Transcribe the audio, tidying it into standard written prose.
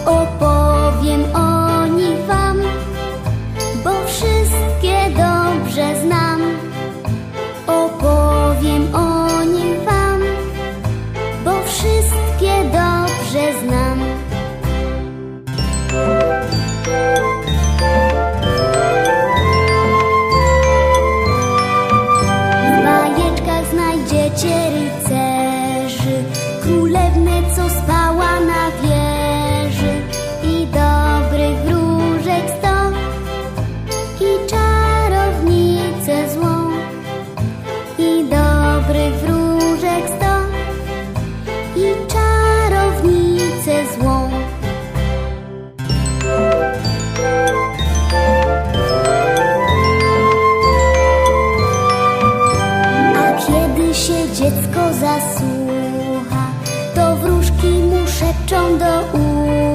Opowiem o nich wam, bo wszystkie dobrze znam. Opowiem o nich wam, bo wszystkie dobrze znam. W bajeczkach znajdziecie rycerzy, królewnę, co spała na wieży, i dobrych wróżek 100, i czarownicę złą. I dobrych wróżek 100, i czarownicę złą. A kiedy się dziecko zasłucha, to wróżki mu szepczą do ucha: